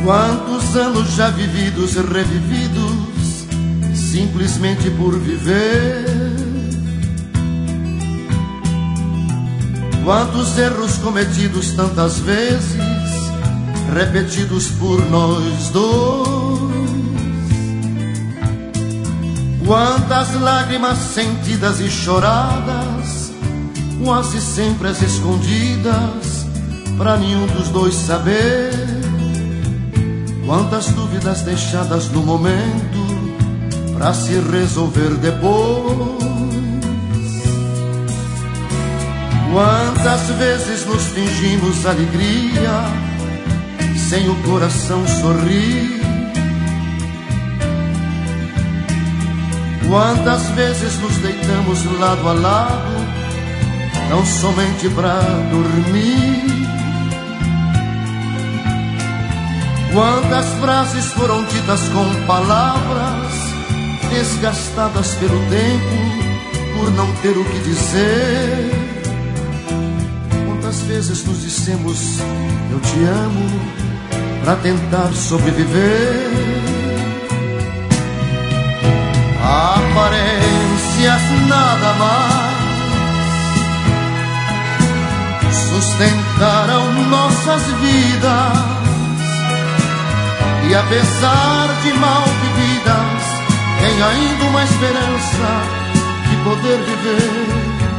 Quantos anos já vividos, revividos, simplesmente por viver. Quantos erros cometidos tantas vezes, repetidos por nós dois. Quantas lágrimas sentidas e choradas, quase sempre as escondidas, pra nenhum dos dois saber. Quantas dúvidas deixadas no momento, pra se resolver depois. Quantas vezes nos fingimos alegria, sem o coração sorrir. Quantas vezes nos deitamos lado a lado, tão somente pra dormir. Quantas frases foram ditas com palavras, desgastadas pelo tempo, por não ter o que dizer. Quantas vezes nos dissemos eu te amo, pra tentar sobreviver. Aparências nada mais sustentaram nossas vidas. E apesar de mal vividas, tem ainda uma esperança de poder viver.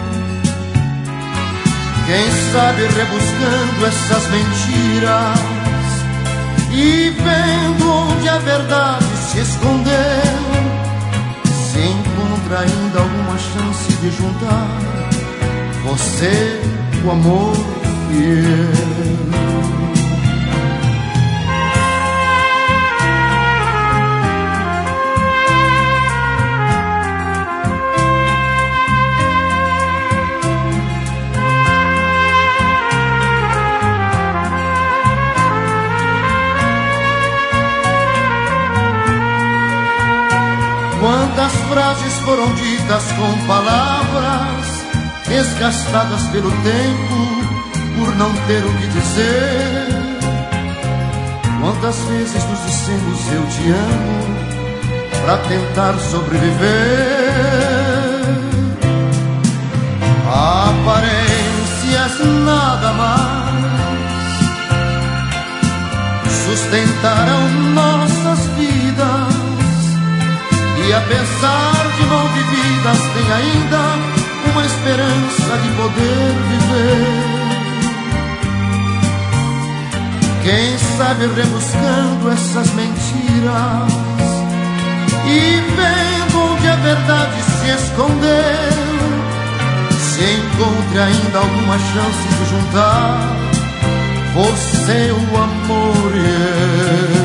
Quem sabe rebuscando essas mentiras e vendo onde a verdade se escondeu, se encontra ainda alguma chance de juntar você, o amor e eu. Quantas frases foram ditas com palavras, desgastadas pelo tempo, por não ter o que dizer. Quantas vezes nos dissemos eu te amo, pra tentar sobreviver. Aparências nada mais sustentaram nossas vidas. E apesar de mal vividas, tem ainda uma esperança de poder viver. Quem sabe rebuscando essas mentiras e vendo onde a verdade se escondeu, se encontre ainda alguma chance de juntar você, o amor e eu.